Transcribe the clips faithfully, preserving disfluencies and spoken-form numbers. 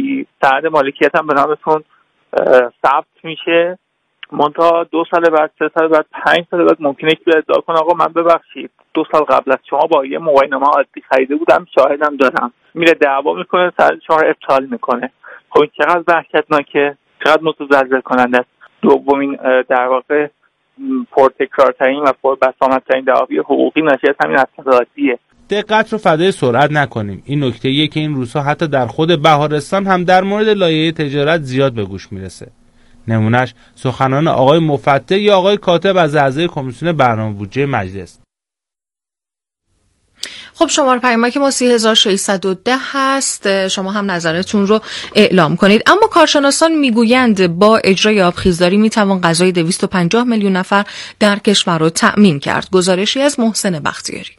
آبی سند مالکیت هم به نامتون ثبت میشه. منتها دو سال بعد، سه سال بعد، پنج سال بعد ممکنه که ادعا کنه آقا من ببخشید دو سال قبل از شما با یه موبایل نامه عادی خریده بودم، شاهدم دارم. میره دعوا میکنه، سر شما رو ابطال میکنه. خب این چقدر وحشتناکه، چقدر متزلزل کننده است. دومین در واقع پرتکرارترین و پربسامدترین دعاوی حقوقی ناشی از همین اعتراضیه. دقت رو فدای سرعت نکنیم. این نکته یه که این روزها حتی در خود بهارستان هم در مورد لایحه تجارت زیاد به گوش میرسه. نمونهش سخنان آقای مفتح یا آقای کاتب از اعضای کمیسیون برنامه بودجه مجلس. خب شماره پیامک ما سی هزار و ششصد و ده هست، شما هم نظرتون رو اعلام کنید. اما کارشناسان میگویند با اجرای آبخیزداری میتوان غذای دویست و پنجاه میلیون نفر در کشور رو تأمین کرد. گزارشی از محسن بختیاری.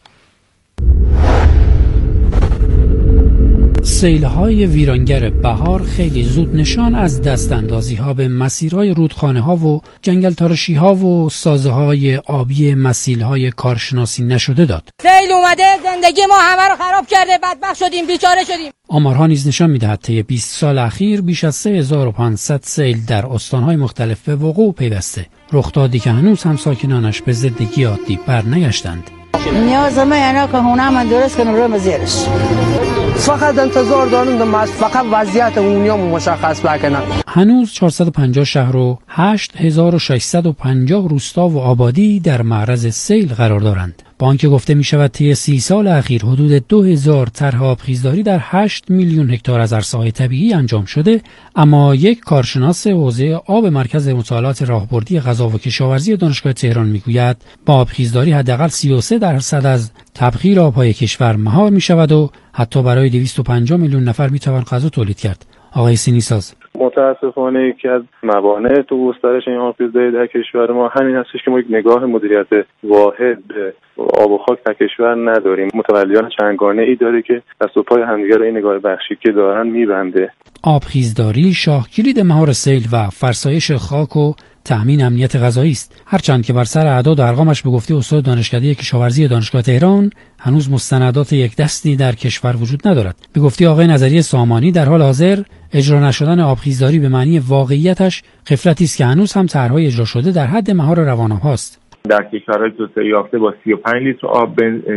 سیل‌های ویرانگر بهار خیلی زود نشان از دستاندازی‌ها به مسیرهای رودخانه‌ها و جنگل تارشی‌ها و سازه‌های آبی مسیل‌های کارشناسی نشده داد. سیل اومده زندگی ما همه رو خراب کرده، بدبخت شدیم، بیچاره شدیم. آمارها نیز نشان می‌دهد طی بیست سال اخیر بیش از سه هزار و پانصد سیل در استان‌های مختلف به وقوع پیوسته. رخدادی که هنوز هم ساکنانش به زندگی عادی برنگشتند. نیاز ما یعنی که هونه من درست کنم رو مزیرش. فقط انتظار داریم که فقط وضعیت اونیامو مشخص بکنن. هنوز چهارصد و پنجاه شهر و هشت هزار و ششصد و پنجاه روستا و آبادی در معرض سیل قرار دارند. با آنکه گفته می شود طی سی سال اخیر حدود دو هزار طرح آبخیزداری در هشت میلیون هکتار از عرصه‌های طبیعی انجام شده، اما یک کارشناس حوزه آب مرکز مطالعات راهبردی غذا و کشاورزی دانشگاه تهران میگوید با آبخیزداری حداقل سی و سه درصد از تبخیر آبهای کشور مهار می شود و حتی برای دویست و پنجاه میلیون نفر می توان غذا تولید کرد. آقای سینیساز: متاسفانه یکی از موانع تو گسترش این آبخیزداری در کشور ما همین هستش که ما یک نگاه مدیریت واحد به آب و خاک در کشور نداریم. متولیان چندگانه ای داره که دست و پای همدیگه رو این نگاه بخشی که دارن میبنده. آبخیزداری شاه کلید مهار سیل و فرسایش خاک و تأمین امنیت غذایی است. هرچند که بر سر اعداد و ارقامش به گفته استاد دانشکده کشاورزی دانشگاه تهران هنوز مستندات یک دستی در کشور وجود ندارد. به گفته آقای نظری سامانی در حال حاضر اجرا نشدن آبخیزداری به معنی واقعیتش غفلتی است که هنوز هم طرح‌های اجرا شده در حد مهار روان‌آب‌هاست. در کشورهای توسعه یافته با سی و پنج لیتر آب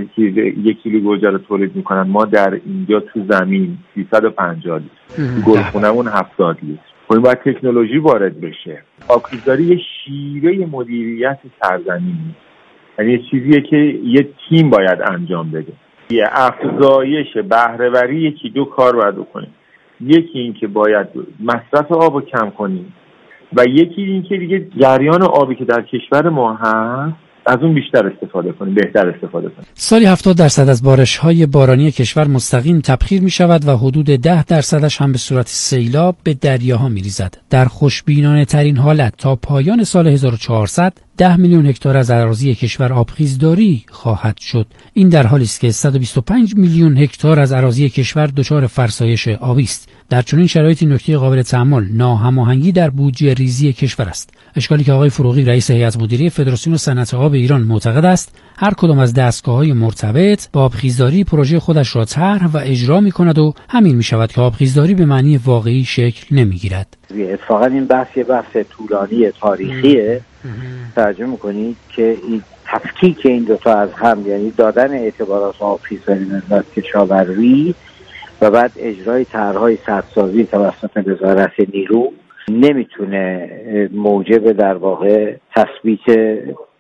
یک کیلو گوجه رو تولید میکنن. ما در اینجا تو زمین سیصد و پنجاه لیتر، گلخونمون هفتاد لیتر. خب این باید تکنولوژی وارد بشه. آبخیزداری یه شیوه مدیریت سرزمینی، یعنی یه چیزیه که یه تیم باید انجام بده. یه افزایش بهره‌وری یکی دو کار باید بکنیم. یکی این که باید مصرف آب رو کم کنیم و یکی این که دیگه جریان آبی که در کشور ما هست از اون بیشتر استفاده کنیم، بهتر استفاده کنیم. سالی هفتاد درصد از بارش‌های بارانی کشور مستقیم تبخیر می‌شود و حدود ده درصدش هم به صورت سیلاب به دریاها می‌ریزد. در خوشبینانه ترین حالت تا پایان سال هزار و چهارصد ده میلیون هکتار از اراضی کشور آبخیزداری خواهد شد. این در حالی است که صد و بیست و پنج میلیون هکتار از اراضی کشور دچار فرسایش آبی است. در چنین شرایطی نکته قابل تأمل ناهماهنگی در بودجه ریزی کشور است. اشکالی که آقای فروغی رئیس هیئت مدیره فدراسیون صنعت آب ایران معتقد است هر کدام از دستگاه‌های مرتبط با آبخیزداری پروژه خودش را طرح و اجرا می‌کند و همین می‌شود که آبخیزداری به معنی واقعی شکل نمی‌گیرد. اتفاقا این بحث یه بحث طولانی تاریخیه. ترجمه می‌کنید که این تفکیک این دو تا از هم، یعنی دادن اعتبارات آبخیزداری نسبت کشاورزی و بعد اجرای طرح‌های سدسازی توسط وزارت نیرو نمیتونه موجب در واقع تثبیت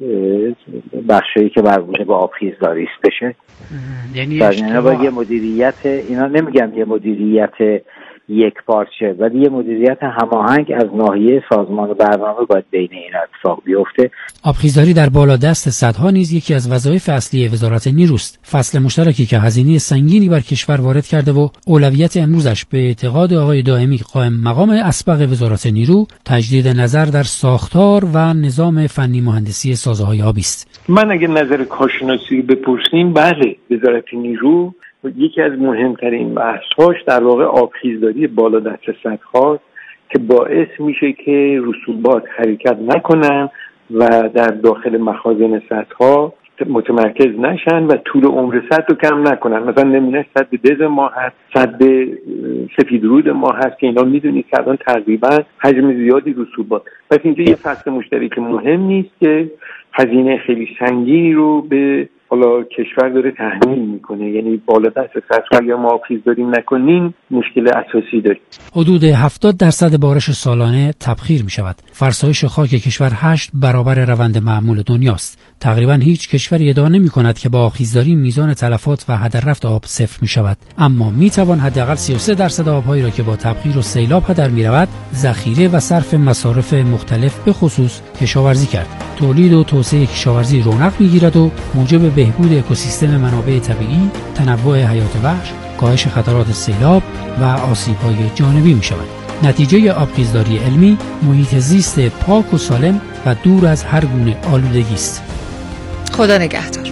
بخشی که مربوط به آبخیزداری است بشه. یعنی اینا باید یه مدیریت، اینا نمیگم یه مدیریت یک پارچه، ولی یه مدیریت هماهنگ از ناحیه سازمان برنامه باید بین این اتفاق بیفته. آبخیزداری در بالادست سدها نیز یکی از وظایف اصلی وزارت نیروست. فصل مشترکی که هزینه سنگینی بر کشور وارد کرده و اولویت امروزش به اعتقاد آقای دائمی قائم مقام اسبق وزارت نیرو تجدید نظر در ساختار و نظام فنی مهندسی سازه‌های آبی است. من اگه نظر کارشناسی بپرسیم، بله وزارت نیرو یکی از مهمترین بحث‌هاش در واقع آبخیزداری بالا دست سدهاست که باعث میشه که رسوبات حرکت نکنن و در داخل مخازن سدها متمرکز نشن و طول عمر سد رو کم نکنن. مثلا نمونه سد دز ما هست، سد سفید رود ما هست که اینا میدونید که الان تقریبا حجم زیادی رسوبات. پس اینجا یه فصل مشترک مهم نیست که هزینه خیلی سنگینی رو به حالا کشور داره تحمیل میکنه، یعنی بالا دست سطح یا ما آبخیزداری نکنیم مشکل اساسی داریم. حدود هفتاد درصد بارش سالانه تبخیر میشود. فرسایش خاک کشور هشت برابر روند معمول دنیاست. تقریبا هیچ کشوری ادعا نمی‌کند که با آبخیزداری میزان تلفات و هدر رفت آب صفر میشود، اما میتوان حداقل سی و سه درصد آبهایی را که با تبخیر و سیلاب هدر میرود ذخیره و صرف مصارف مختلف به خصوص کشاورزی کرد. تولید و توسعه کشاورزی رونق میگیرد و موجب بهبود اکوسیستم منابع طبیعی، تنوع حیات وحش، کاهش خطرات سیلاب و آسیب‌های جانبی میشود. نتیجه آبخیزداری علمی محیط زیست پاک و سالم و دور از هر گونه آلودگی است. خدا نگهدار.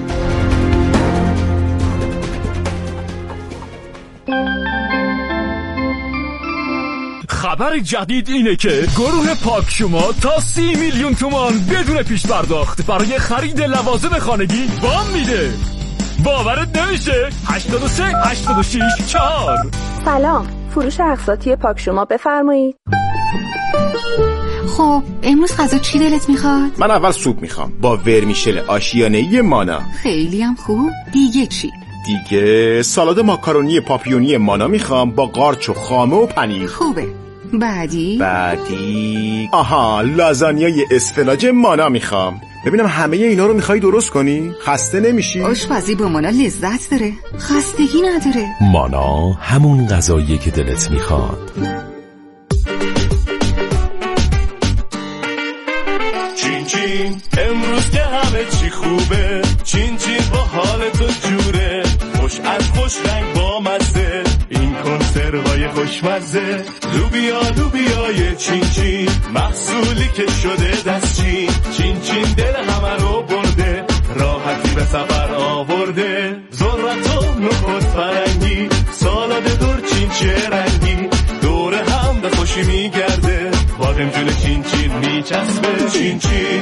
خبر جدید اینه که گروه پاک شما تا سی میلیون تومان بدون پیش پرداخت برای خرید لوازم خانگی وام میده. باورت نمیشه؟ هشتاد و سه هشتاد و شش چهار. سلام، فروش اقساطی پاک شما بفرمایید. خب امروز غذا چی دلت میخواد؟ من اول سوپ میخوام با ورمیشل آشیانه‌ای مانا. خیلی هم خوب. دیگه چی؟ دیگه سالاد ماکارونی پاپیونی مانا میخوام با قارچ و خامه و پنیر. خوبه. بعدی؟ بعدی آها لازانیای اسفناج مانا میخوام. ببینم همه اینا رو میخوای درست کنی؟ خسته نمیشی؟ آشپزی با مانا لذت داره، خستگی نداره. مانا همون غذاییه که دلت میخواد. چین چین امروز که همه چی خوبه، چین چین با حال تو جوره، خوش از خوش رنگ با مزه، این کنسروهای خوشمزه، لوبیا لوبیای چین چین، محصولی که شده دستچین، چین چین دل همه رو برده، راحتی به سفر آورده، ذرت و نخود فرنگی، سالاد دور چین چه رنگی، دور هم به خوشی میگرده، بادم جون چین چین میچسبه، چین چین.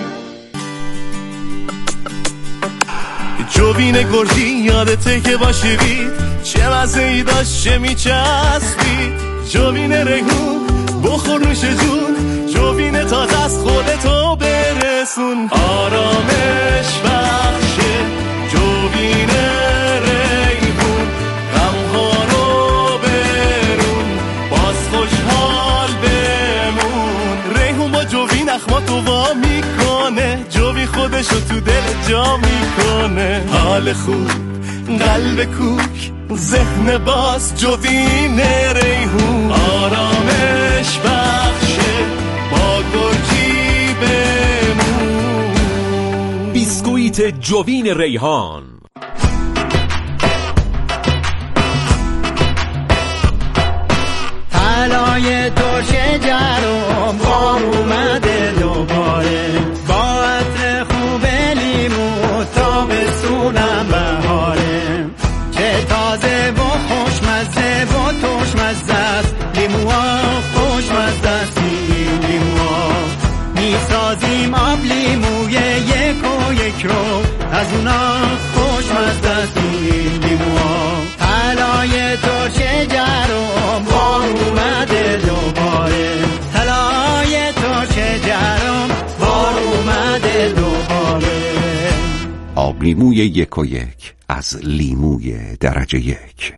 جوبین گردی یادته که باشی بید، چه مزه ای داشت چه میچسبید، جوبین ریحون بخور نوش جون، جوبین تازه از خودتو برسون، آرامش بخشه جوبین ریحون، غمها رو برون باز خوشحال بمون، ریحون با جوبین اخماتو وا میکنه، جوبین خودشو تو دل جا میکنه، حال خوب قلب کوک ذهن باز جوین ریحون، آرامش بخشه با گرجی بمون. بیسکویت جوین ریحان. طلای ترش جرم بار اومده دوباره، با عطر خوب لیمو تابستونم بهاره، چه تازه و خوشمزه و ترشمزه است، لیموها خوشمزه است، لیموها میسازیم آب لیموی یک و یک رو، از اونا خوشمزه است لیموها. طلای ترش جرم بار اومده دوباره، طلای ترش جرم بار اومده دوباره. آب لیموی یک و یک از لیموی درجه یک.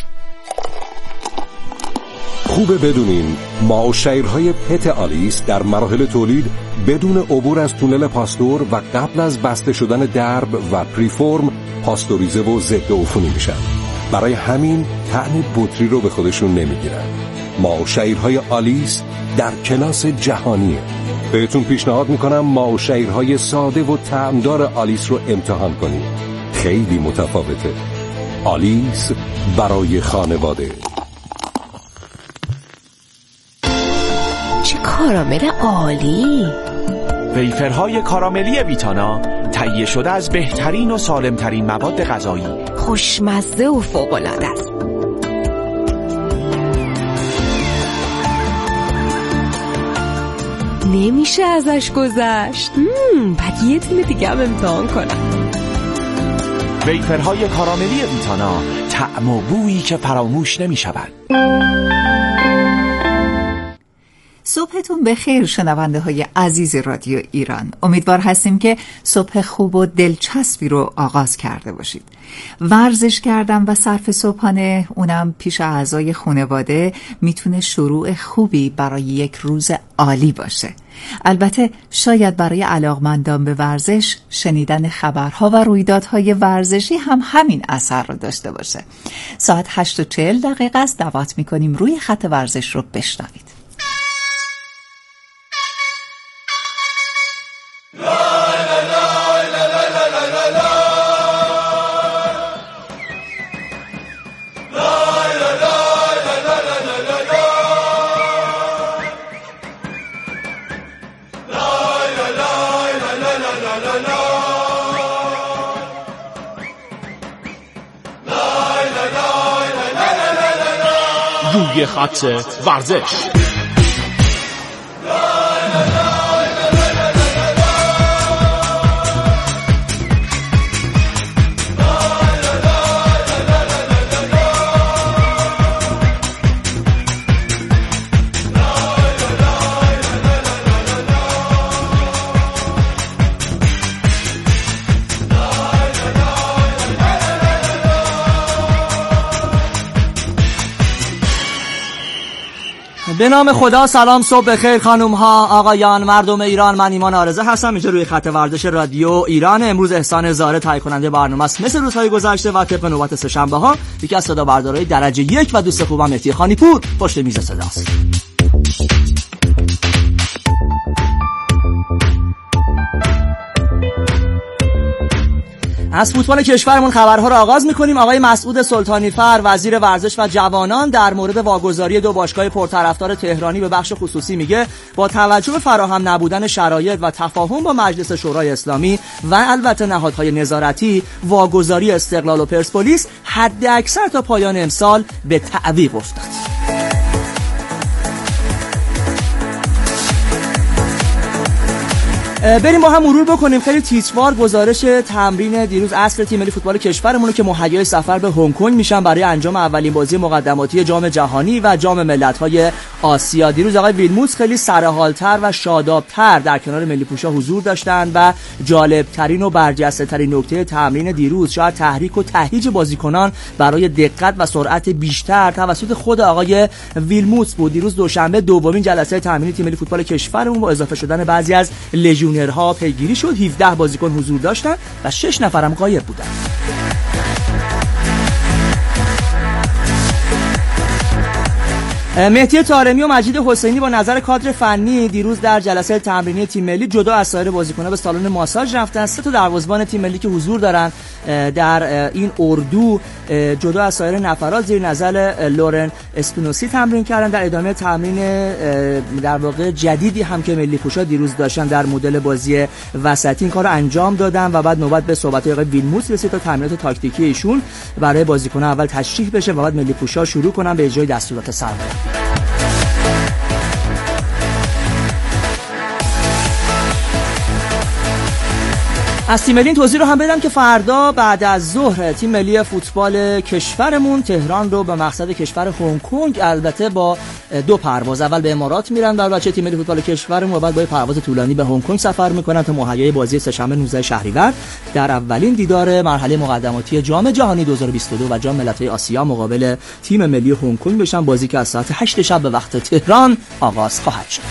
خوبه بدونین ما و شیرهای پت آلیس در مراحل تولید بدون عبور از تونل پاستور و قبل از بسته شدن درب و پریفورم پاستوریزه و ضد عفونی میشن. برای همین طعم بطری رو به خودشون نمیگیرن. ما و شیرهای آلیس در کلاس جهانیه. بهتون پیشنهاد میکنم ما و شیرهای ساده و طعمدار آلیس رو امتحان کنید. خیلی متفاوته. آلیس برای خانواده. چه کارامل عالی! ویفرهای کاراملی ویتانا تهیه شده از بهترین و سالمترین مواد غذایی، خوشمزه و فوق‌العاده است. نمیشه ازش گذشت. بعد یه دونه دیگه هم امتحان کنم. ویپرهای کاراملی ویتانا، طعم و بویی که فراموش نمی شود. صبحتون بخیر شنونده های عزیز رادیو ایران. امیدوار هستیم که صبح خوب و دلچسبی رو آغاز کرده باشید. ورزش کردن و صرف صبحانه، اونم پیش اعضای خانواده، میتونه شروع خوبی برای یک روز عالی باشه. البته شاید برای علاقمندان به ورزش شنیدن خبرها و رویدادهای ورزشی هم همین اثر رو داشته باشه. ساعت هشت و چهل دقیقه است. دعوت میکنیم روی خط ورزش رو بشنوید. روی خط ورزش. به نام خدا. سلام، صبح بخیر خانم ها، آقایان، مردم ایران. من ایمان آرزه هستم، اینجا روی خط ورزش رادیو ایران. امروز احسان زاره تهیه کننده برنامه است مثل روزهای گذشته و طبق نوبت سه شنبه ها یکی از صدا بردارای درجه یک و دوست خوبم مهدی خانیپور پشت میز صداست. از فوتبال کشورمون خبرها را آغاز می‌کنیم. آقای مسعود سلطانی‌فر وزیر ورزش و جوانان در مورد واگذاری دو باشگاه پرطرفدار تهرانی به بخش خصوصی میگه با توجه به فراهم نبودن شرایط و تفاهم با مجلس شورای اسلامی و البته نهادهای نظارتی، واگذاری استقلال و پرسپولیس حداکثر تا پایان امسال به تعویق افتاد. بریم با هم مرور بکنیم خیلی تیتروار گزارش تمرین دیروز عصر تیم ملی فوتبال کشورمون که مهیای سفر به هنگ کنگ میشن برای انجام اولین بازی مقدماتی جام جهانی و جام ملت‌های آسیا. دیروز آقای ویلموتس خیلی سرحال‌تر و شاداب‌تر در کنار ملی پوشا حضور داشتند و جالب‌ترین و برجسته‌ترین نکته تمرین دیروز شاید تحریک و تهییج بازیکنان برای دقت و سرعت بیشتر توسط خود آقای ویلموتس بود. دیروز دوشنبه دومین جلسه تمرینی تیم ملی فوتبال کشورمون با اضافه شدن بعضی از لژیونرها پیگیری شد. هفده بازیکن حضور داشتن و شش نفرم غایب بودن. مهدی طارمی و مجید حسینی با نظر کادر فنی دیروز در جلسه تمرینی تیم ملی جدا از سایر بازیکن‌ها به سالن ماساژ رفتن. سه تا دروازه‌بان تیم ملی که حضور دارن در این اردو جدا از سایر نفرات زیر نظر لورن اسپینوسی تمرین کردن. در ادامه تمرین در واقع جدیدی هم که ملی پوشا دیروز داشتن در مدل بازی وسطی این کارو انجام دادن و بعد نوبت به صحبت‌های آقای ویلموتس رسید تا تمرینات تاکتیکی ایشون برای بازیکن‌ها اول تشریح بشه و بعد ملی پوشا شروع کنن به اجرای دستورات سرمربی. از تیم ملی توضیح رو هم بدم که فردا بعد از ظهر تیم ملی فوتبال کشورمون تهران رو به مقصد کشور هنگ کنگ البته با دو پرواز اول به امارات میرن و بچه تیم ملی فوتبال کشورمون و بعد با پرواز طولانی به هنگ کنگ سفر میکنن تا مهیای بازی سه‌شنبه نوزده شهریور در اولین دیدار مرحله مقدماتی جام جهانی دو هزار و بیست و دو و جام ملت‌های آسیا مقابل تیم ملی هنگ کنگ بشن. بازی که از ساعت هشت شب به وقت تهران آغاز خواهد شد.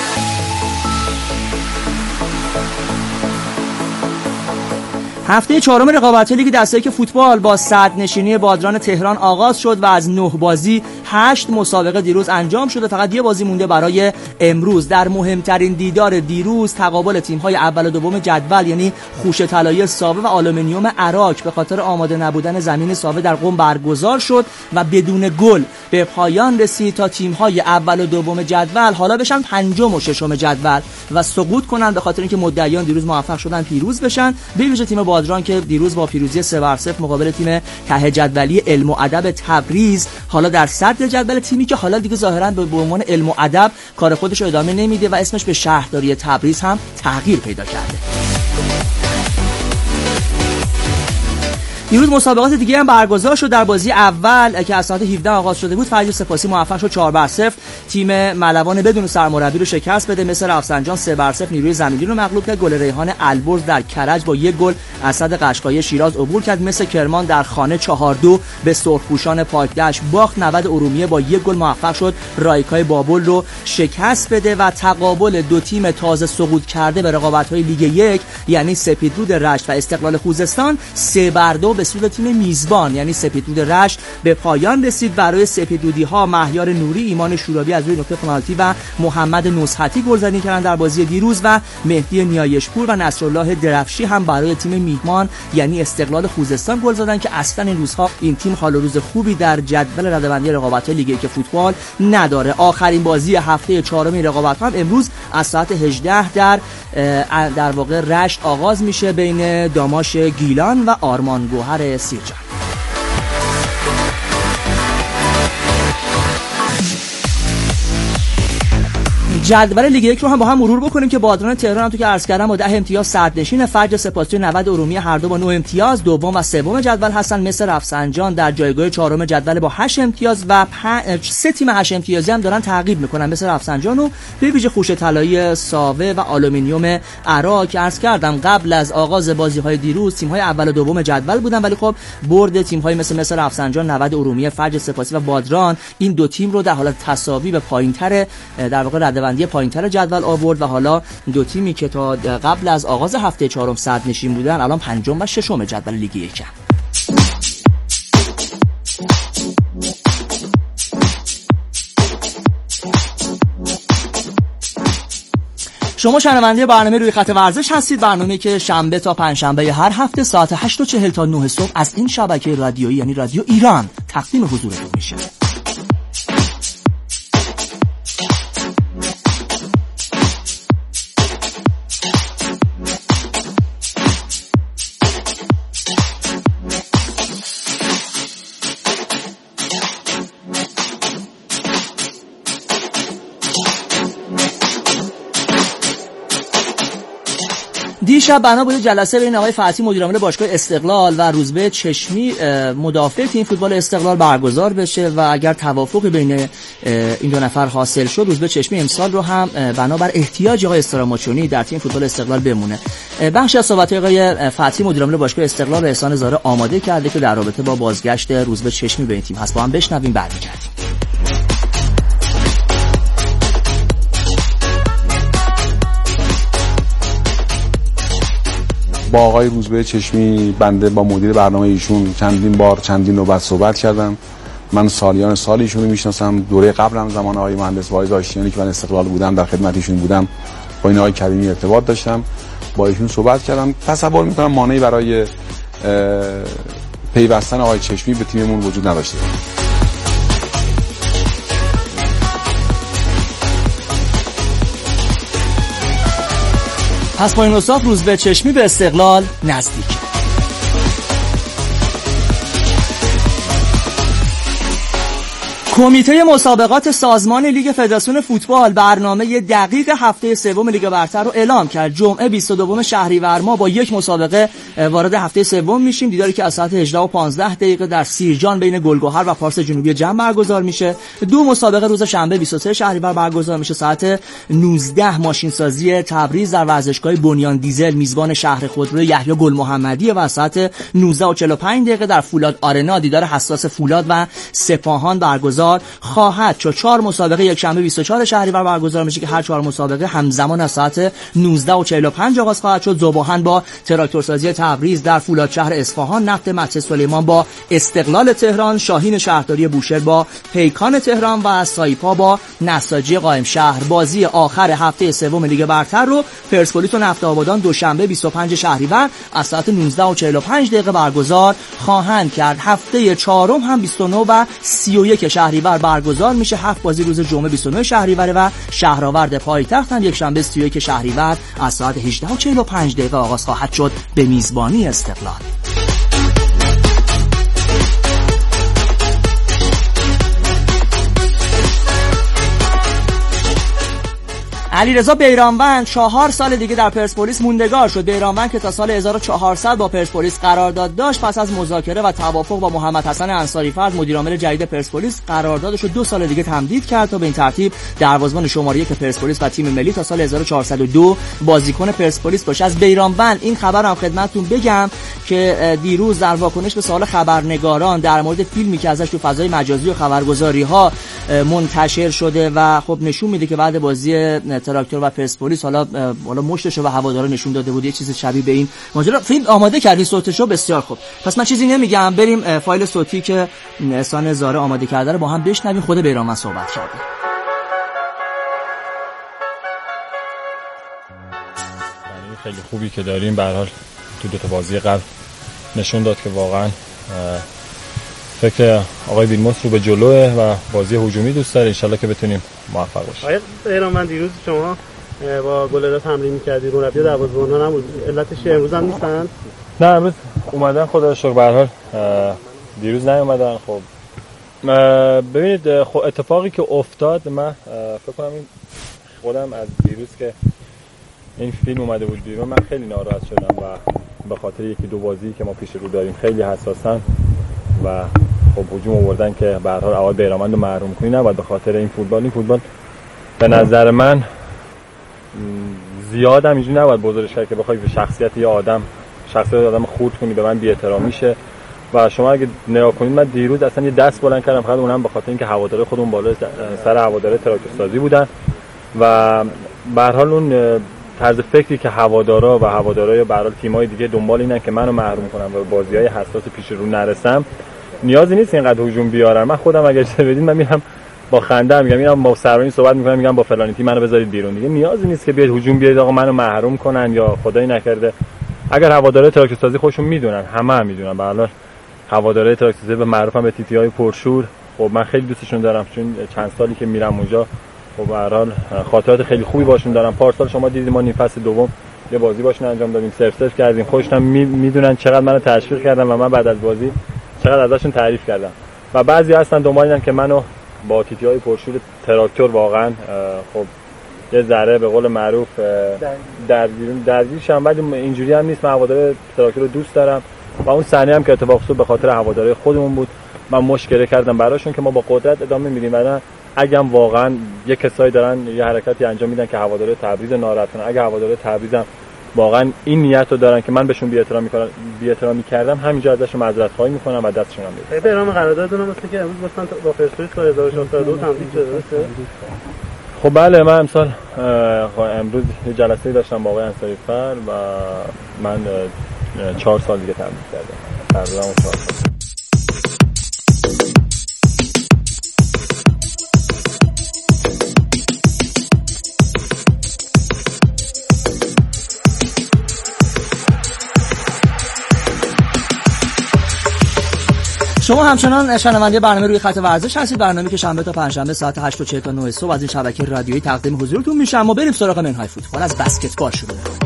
هفته چهارم رقابت‌های لیگ دسته یک فوتبال با صدرنشینی بادران تهران آغاز شد و از نه بازی هشت مسابقه دیروز انجام شده. فقط یه بازی مونده برای امروز. در مهمترین دیدار دیروز تقابل تیم‌های اول و دوم جدول یعنی خوشه طلایی ساوه و آلومینیوم عراق به خاطر آماده نبودن زمین ساوه در قم برگزار شد و بدون گل به پایان رسید تا تیم‌های اول و دوم جدول حالا بشن پنجم و ششم جدول و سقوط کنند به خاطر اینکه مدعیان دیروز موفق شدن پیروز بشن. به ویژه تیم بادران که دیروز با پیروزی سه بر صفر مقابل تیم ته جدولی علم و ادب تبریز حالا در صدر جدول، تیمی که حالا دیگه ظاهرا به عنوان علم و ادب کار خودش رو ادامه نمیده و اسمش به شهرداری تبریز هم تغییر پیدا کرده. دیروز مسابقات دیگه هم برگزار شد. در بازی اول که از ساعت هفده آغاز شده بود، فرج سپاسی موفق شد چهار بر صفر تیم ملوان بدون سرمربی رو شکست بده. مثل رفسنجان سه بر صفر نیروی زمینی رو مغلوب کرد. گل ریحان البرز در کرج با یک گل اسد قشقایی شیراز عبور کرد. مثل کرمان در خانه چهار دو به سرخپوشان پاکدشت باخت. نود ارومیه با یک گل موفق شد رایکای بابل رو شکست بده و تقابل دو تیم تازه سقوط کرده به رقابت‌های لیگ یک یعنی سپیدرود رشت و استقلال خوزستان سه بر دو به سود تیم میزبان یعنی سپیدرود رشت به پایان رسید. برای سپیدرودی‌ها مهیار نوری، ایمان شورابی از روی نقطه پنالتی و محمد نصحتی گلزنی کردند در بازی دیروز و مهدی نیایشپور و نصرالله درفشی هم برای تیم میهمان یعنی استقلال خوزستان گل زدند که اصلا این روزها این تیم حال و روز خوبی در جدول رده‌بندی رقابت‌های لیگ یک فوتبال نداره. آخرین بازی هفته چهارم رقابت‌ها هم امروز از ساعت هجده در در واقع رشت آغاز میشه بین داماش گیلان و آرمان گوهر سیرجان. جدول لیگ یک رو هم با هم مرور بکنیم که بادران تهران هم تو که عرض کردم با ده امتیاز صدرنشین، فجر سپاسی و نود ارومیه هر دو با نه امتیاز دوم و سوم جدول هستن. مثل رفسنجان در جایگاه چهارم جدول با هشت امتیاز و پنج سه تیم هشت امتیازی هم دارن تعقیب میکنن. مثل رفسنجان و به ویژه خوش طلایی ساوه و آلومینیوم عراق که عرض کردم قبل از آغاز بازی‌های دیروز تیم‌های اول و دوم جدول بودن، ولی خب برد تیم‌های مثل مثل رفسنجان، نود ارومیه، فجر سپاسی و بادران این دو تیم رو در حالت تساوی به پایین‌تر در واقع رده‌بندی پایین‌تر جدول آورد و حالا دو تیمی که تا قبل از آغاز هفته چهارم صدرنشین بودن الان پنجم و ششم جدول لیگ یک. شما شنونده برنامه روی خط ورزش هستید، برنامه‌ای که شنبه تا پنجشنبه هر هفته ساعت هشت و چهل تا نه صبح از این شبکه رادیویی یعنی رادیو ایران تقدیم حضورتون میشه. دیشب بنا بود جلسه بین آقای فتحی مدیر عامل باشگاه استقلال و روزبه چشمی مدافع تیم فوتبال استقلال برگزار بشه و اگر توافقی بین این دو نفر حاصل شد روزبه چشمی امسال رو هم بنابر احتیاج آقای استراماچونی در تیم فوتبال استقلال بمونه. بخشی از صحبت‌های آقای فتحی مدیر عامل باشگاه استقلال احسان زاره آماده کرده که در رابطه با بازگشت روزبه چشمی به این تیم هست. با هم بشنویم برمیگردیم. با آقای روزبه چشمی بنده با مدیر برنامه ایشون چندین بار چندین نوبت صحبت کردم. من سالیان سال ایشون رو میشناسم. دوره قبلم زمان آقای مهندس واعظ آشتیانی که من استقلال بودم در خدمت ایشون بودم با این آقای کریمی ارتباط داشتم، با ایشون صحبت کردم. تصور میکنم مانعی برای پیوستن آقای چشمی به تیممون وجود نداشته. پس با این اوصاف روزبه چشمی به استقلال نزدیک. کمیته مسابقات سازمان لیگ فدراسیون فوتبال برنامه دقیق هفته سوم لیگ برتر رو اعلام کرد. جمعه بیست و دوم شهریور ما با یک مسابقه وارد هفته سوم میشیم، دیداری که از ساعت هجده و پانزده دقیقه در سیرجان بین گلگهر و پارس جنوبی جمع برگزار میشه. دو مسابقه روز شنبه بیست و سه شهریور برگزار میشه. ساعت نوزده ماشین سازی تبریز در ورزشگاه بنیان دیزل میزبان شهر خودرو یحیی گل محمدی و ساعت نوزده و چهل و پنج دقیقه در فولاد آرنا دیدار حساس فولاد و سپاهان برگزار خواهد شد. چهار مسابقه یک شنبه بیست و چهار شهریور برگزار میشه که هر چهار مسابقه همزمان از ساعت نوزده و چهل و پنج آغاز خواهد شد. ذوباهن با تراکتورسازی تبریز در فولاد شهر اصفهان، نفت مسجد سلیمان با استقلال تهران، شاهین شهرداری بوشهر با پیکان تهران و سایپا با نساجی قائم شهر. بازی آخر هفته سوم لیگ برتر رو پرسپولیس و نفت آبادان دوشنبه بیست و پنج شهریور از ساعت نوزده و چهل و پنج دقیقه برگزار خواهند کرد. هفته چهارم هم بیست و نه و سی و یک شهریور برگزار میشه. هفت بازی روز جمعه بیست و نه شهریور و شهرآورد پایتخت هم یک شنبه سی و یک شهریور از ساعت هجده و چهل و پنج دقیقه آغاز خواهد شد به میزبانی استقلال. علیرضا بیرانوند چهار سال دیگه در پرسپولیس موندگار شد. بیرانوند که تا سال هزار و چهارصد با پرسپولیس قرارداد داشت، پس از مذاکره و توافق با محمد حسن انصاری فرد مدیر عامل جدید پرسپولیس قراردادش رو دو سال دیگه تمدید کرد تا به این ترتیب دروازه‌بان شماره یک پرسپولیس و تیم ملی تا سال هزار و چهارصد و دو بازیکن پرسپولیس باشه. از بیرانوند این خبر هم خدمتتون بگم که دیروز در واکنش به سوال خبرنگاران در مورد فیلمی که ازش تو فضای مجازی و خبرگزاری‌ها منتشر شده و خب نشون میده که بعد بازی تراکتور و پرسپولیس حالا حالا مشتشو و هوادارا نشون داده بود، یه چیز شبیه به این ماجرا. فیلم آماده کردین، صوتشو بسیار خوب، پس من چیزی نمیگم، بریم فایل صوتی که احسان زاره آماده کرده رو با هم بشنویم. خود بیرانوند صحبت کرده. خیلی خوبی که داریم، به هر حال تو دو تا بازی قبل نشون داد که واقعا فکر آقای بیلموس رو به جلوه و بازی هجومی دوست داره. ان شاءالله که بتونیم موفق باشیم. آقای بیرانوند دیروز شما با گلرا تمرین می‌کردید، مربی دروازه‌بان‌ها نبود، علتش امروز هم نیستن؟ نه امروز اومدن، خدا رو شکر. به هر حال دیروز نیومدن. خب ببینید، خب اتفاقی که افتاد، من فکر کنم این خودم از دیروز که این فیلم اومده بود بیرون من خیلی ناراحت شدم و به خاطر یکی دو بازی که ما پیش رو داریم خیلی حساسن و خب هجوم آوردن که به هر حال اول بیرانوند رو محروم کنی، نباید به خاطر این فوتبال این فوتبال به نظر من زیاد هم اینجوری نباید بزرگش کرد که بخوای به شخصیت یه آدم شخصیت آدم خورد کنی، به من بی‌احترامی شه. و شما اگه نگاه کنید من دیروز اصلا یه دست بلند کردم فقط اونم به خاطر اینکه هواداره خودمون بالا سر هواداره تراکتورسازی بودن و به هر حال اون طرز فکری که هوادارا و هوادارای به هر حال تیم‌های دیگه دنبال اینن که منو محروم کنن و بازی‌های حساس پیش رو نرسم، نیازی نیست اینقدر هجوم بیارن. من خودم اگه اجازه بدید من میرم با خنده میگم، میرم با سرمایه‌ای صحبت میکنم، میگم با فلانی تیم منو بذارید بیرون. دیگه نیازی نیست که بیاد هجوم بیارید آقا منو محروم کنن یا خدای نکرده. اگر هوادارهای تراکتورسازی خودشون میدونن، همه هم میدونن، به هر حال هوادارهای تراکتورسازی به معروفن به تیتی‌های پرشور. خب من خیلی دوستشون دارم، چون چند سالی که میرم اونجا خب به هر حال خاطرات خیلی خوبی باشون دارم. پارسال شما دیدید ما نیم فصل دوم یه بازی باشون انجام دادیم، سرف سرف کردیم، خودشون میدونن چقدر منو تشویق کردن و من بعد از بازی چقدر ازشون تعریف کردم. و بعضی هستن دنبال اینن که منو با تیتی‌های پرشور تراکتور واقعا خب یه ذره به قول معروف درگیر درگیرشم، ولی اینجوری هم نیست. من هوادار تراکتور رو دوست دارم و اون صحنه هم که اتفاق افتاد به خاطر هواداری خودمون بود. من مشکل کردم براشون که ما با قدرت ادامه میدیم و اگه هم واقعا یه کسایی دارن یه حرکتی انجام میدن که هواداره تبریز ناراحت کنن، اگه هواداره تبریز هم واقعا این نیت رو دارن که من بهشون بی‌احترامی کنم بی‌احترامی کردم، همینجا ازشون معذرت خواهی میکنم و دستشون هم میدم. برنامه قراردادتون مثل که امروز مثلا با پرسپولیس تا هزار و چهارصد و دو تمدید شده درسته؟ خب بله، من امسال امروز یه جلسه داشتم با آقای انصاری فر و من چهار سال دیگه تمدید کردم. تقریبا چهار سال. شما همچنان شنونده برنامه روی خط ورزش هستید، برنامه‌ای که شنبه تا پنجشنبه ساعت هشت و چهل تا نه صبح از این شبکه رادیویی تقدیم حضورتون میشه. ما بریم سراغ منهای فوتبال. از بسکتبال شروع کنیم.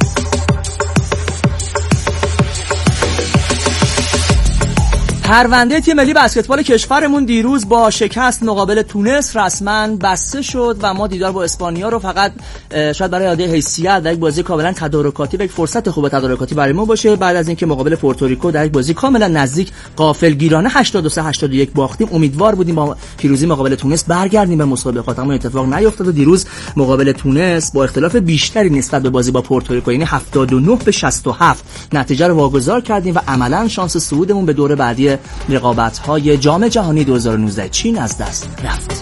پرونده تیم ملی بسکتبال کشورمون دیروز با شکست مقابل تونس رسما بسته شد و ما دیدار با اسپانیا رو فقط شاید برای اعاده حیثیت در یک بازی کاملا تدارکاتی و یک فرصت خوب تدارکاتی برای ما باشه، بعد از اینکه مقابل پورتوریکو در یک بازی کاملا نزدیک غافلگیرانه هشتاد و سه هشتاد و یک باختیم، امیدوار بودیم با پیروزی مقابل تونس برگردیم به مسابقات، اما اتفاق نیفتاد و دیروز مقابل تونس با اختلاف بیشتری نسبت به بازی با پورتوریکو، یعنی هفتاد و نه به شصت و هفت نتیجه رو واگذار کردیم و عملا شانس صعودمون به دور بعدی رقابت‌های جام جهانی دو هزار و نوزده چین از دست رفت.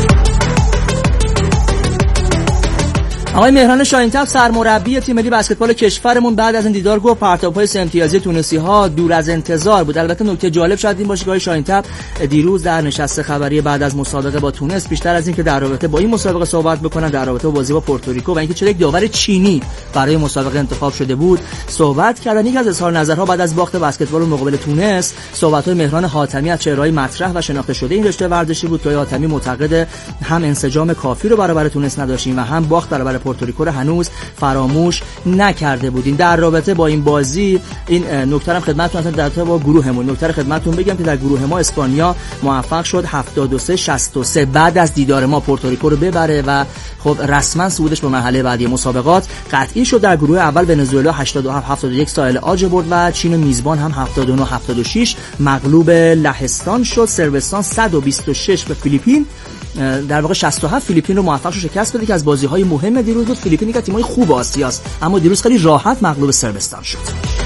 آقای مهران شاهین‌طبع سرمربی تیم ملی بسکتبال کشورمون بعد از این دیدار گفت پرتاب‌های سه امتیازی تونسی‌ها دور از انتظار بود. البته نکته جالب شاید این باشه که آقای شاهین‌طبع دیروز در نشست خبری بعد از مسابقه با تونس بیشتر از این که در رابطه با این مسابقه صحبت بکنن، در رابطه با بازی با پورتوریکو و اینکه چه یک داور چینی برای مسابقه انتخاب شده بود صحبت کردن. یک از اظهار نظرها بعد از باخت بسکتبال مقابل تونس صحبت‌های مهران حاتمی از چهره‌های مطرح و شناخته شده این رشته ورزشی بود که حاتمی معتقد هم انسجام کافی رو برابر تونس نداشتیم و هم باخت برابر پورتوریکو رو هنوز فراموش نکرده بودیم. در رابطه با این بازی این نکته هم خدمتتون در رابطه با گروهمون نکته خدمتتون بگم که در گروه ما اسپانیا موفق شد هفتاد و سه شصت و سه بعد از دیدار ما پورتوریکو رو ببره و خب رسما صعودش به مرحله بعدی مسابقات قطعی شد. در گروه اول ونزوئلا هشتاد و هفت هفتاد و یک ساحل آج برد و چین میزبان هم هفتاد و نه هفتاد و شش مغلوب لهستان شد. صربستان صد و بیست و شش به فیلیپین، در واقع شصت و هفت فیلیپین رو موفق شد شکست بده که از بازی‌های مهم دیروز بود. فیلیپین یک از تیم‌های خوب آسیاست اما دیروز خیلی راحت مغلوب صربستان شد.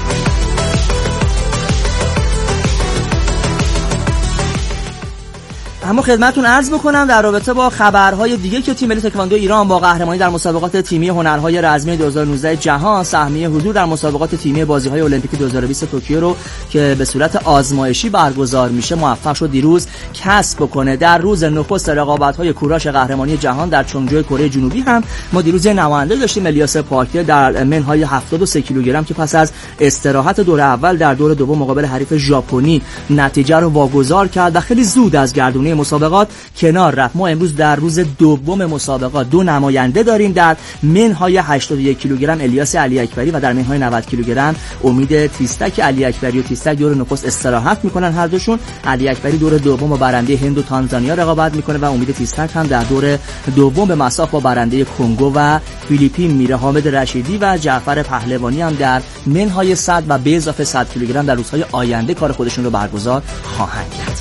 اما خدمتتون عرض بکنم در رابطه با خبرهای دیگه که تیم ملی تکواندو ایران با قهرمانی در مسابقات تیمی هنرهای رزمی دو هزار و نوزده جهان سهمیه حضور در مسابقات تیمی بازی‌های المپیک دو هزار و بیست توکیو رو که به صورت آزمایشی برگزار میشه موفق شد دیروز کسب بکنه. در روز نخست رقابت‌های کوراش قهرمانی جهان در چونگجو کره جنوبی هم ما دیروز نماینده داشتیم، الیاس پاکه در منهای هفتاد و سه کیلوگرم که پس از استراحت دور اول در دور دوم مقابل حریف ژاپنی نتیجه رو واگذار کرد و خیلی زود از گردونه مسابقات کنار رفت. ما امروز در روز دوم مسابقات دو نماینده داریم، در منهای هشتاد و یک کیلوگرم الیاس علی اکبری و در منهای نود کیلوگرم امید تیستک. علی اکبری و تیستک دور نخست استراحت میکنن هر دوشون. علی اکبری دور دوم با برنده هند و تانزانیا رقابت میکنه و امید تیستک هم در دور دوم به مساف با برنده کنگو و فیلیپین میره. حامد رشیدی و جعفر پهلوانی هم در منهای صد و به اضافه صد کیلوگرم در روزهای آینده کار خودشون رو برگزار خواهند کرد.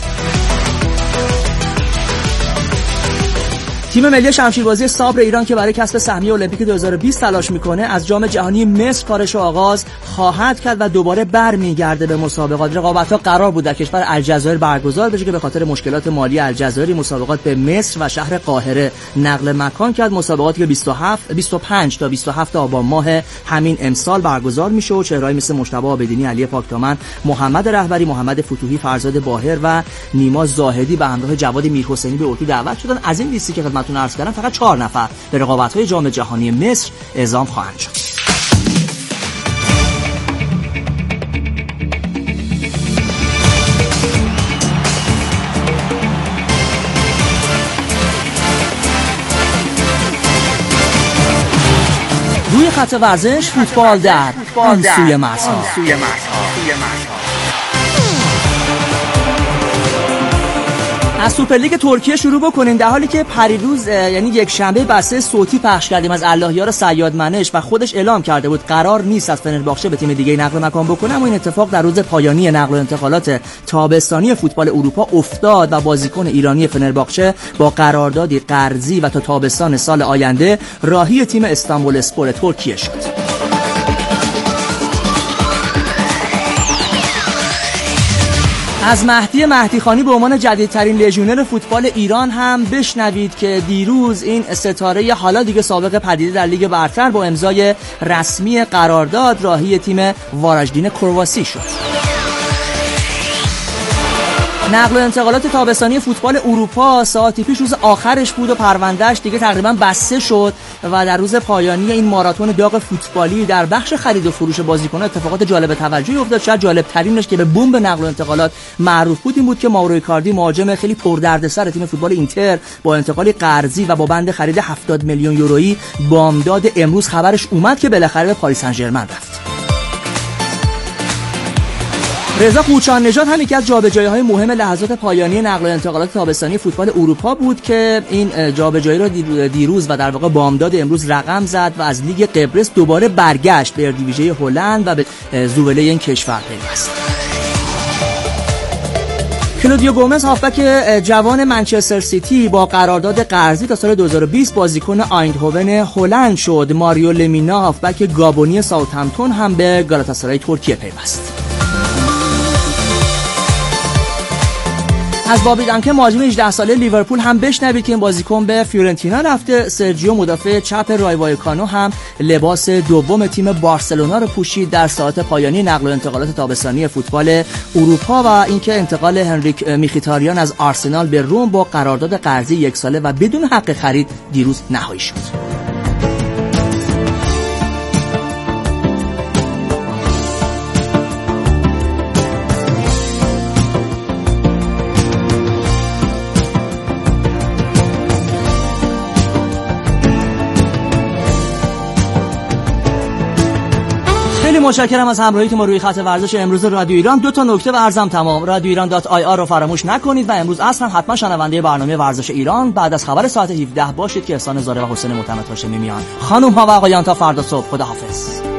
تیم ملی شمشیربازی صبر ایران که برای کسب سهمیه المپیک دو هزار و بیست تلاش میکنه از جام جهانی مصر کارش رو آغاز خواهد کرد و دوباره برمیگرده به مسابقات. رقابت‌ها قرار بود در کشور الجزایر برگزار بشه که به خاطر مشکلات مالی الجزایر مسابقات به مصر و شهر قاهره نقل مکان کرد. مسابقاتی که بیست و هفت بیست و پنج تا بیست و هفت آبان ماه همین امسال برگزار میشه و چهره‌ای مثل مجتبی عابدینی، علی پاکدامن، محمد رهبری، محمد فتوحی، فرزاد باهر و نیما زاهدی به همراه جواد میرحسینی به اردو دعوت شدن. از این لیستی که خدمتتون عرض کردم فقط چهار نفر به رقابت‌های جام جهانی مصر اعزام خواهند شد. روی خط ورزش فوتبال در آن سوی مرزها. از سوپرلیگ ترکیه شروع بکنیم. در حالی که پریروز یعنی یک شنبه بسته صوتی پخش کردیم از اللهیار سیاد منش و خودش اعلام کرده بود قرار نیست از فنرباغچه به تیم دیگه نقل مکان بکنه، اما این اتفاق در روز پایانی نقل و انتقالات تابستانی فوتبال اروپا افتاد و بازیکن ایرانی فنرباغچه با قراردادی قرضی و تا تابستان سال آینده راهی تیم استانبول اسپور ترکیه شد. از مهدی مهدیخانی به عنوان جدیدترین لژیونر فوتبال ایران هم بشنوید که دیروز این ستاره حالا دیگه سابق پدیده در لیگ برتر با امضای رسمی قرارداد راهی تیم واراژدین کرواسی شد. نقل و انتقالات تابستانی فوتبال اروپا ساعتی پیش روز آخرش بود و پروندهش دیگه تقریبا بسته شد و در روز پایانی این ماراتون داغ فوتبالی در بخش خرید و فروش بازیکن‌ها اتفاقات جالب توجهی افتاد. شاید جالب ترینش که به بمب نقل و انتقالات معروف بود این بود که ماورو ایکاردی مهاجم خیلی پردردسر تیم فوتبال اینتر با انتقال قرضی و با بند خرید هفتاد میلیون یورویی بامداد امروز خبرش اومد که بالاخره به پاریس سن ژرمن رفت. رضا قوچان نژاد هم یکی از جابجایی‌های مهم لحظات پایانی نقل و انتقالات تابستانی فوتبال اروپا بود که این جابجایی را دیروز و در واقع بامداد امروز رقم زد و از لیگ قبرس دوباره برگشت به اردیویژه هلند و به زوبله این کشور پیوست. کلودیو گومز هافبک جوان منچستر سیتی با قرارداد قرضی تا سال دو هزار و بیست بازیکن آیندهوون هلند شد. ماریو لمینا هافبک گابونی ساوثهمپتون هم به گالاتاسرای ترکیه پیوست. از بابی دانکن مهاجم هجده ساله لیورپول هم بشنوید که این بازیکن به فیورنتینا رفته. سرجیو مدافع چپ رای وایکانو هم لباس دوم تیم بارسلونا رو پوشید در ساعات پایانی نقل و انتقالات تابستانی فوتبال اروپا و اینکه انتقال هنریک میخیتاریان از آرسنال به روم با قرارداد قرضی یک ساله و بدون حق خرید دیروز نهایی شد. خیلی متشکرم از همراهیتون ما روی خط ورزش امروز رادیو ایران. دو تا نکته ورزم تمام. رادیو ایران دات آی آر رو فراموش نکنید و امروز اصلا حتما شنونده برنامه ورزش ایران بعد از خبر ساعت هفده باشید که احسان زاره و حسین معتمد هاشمی میان. خانم ها و آقایان تا فردا صبح، خداحافظ.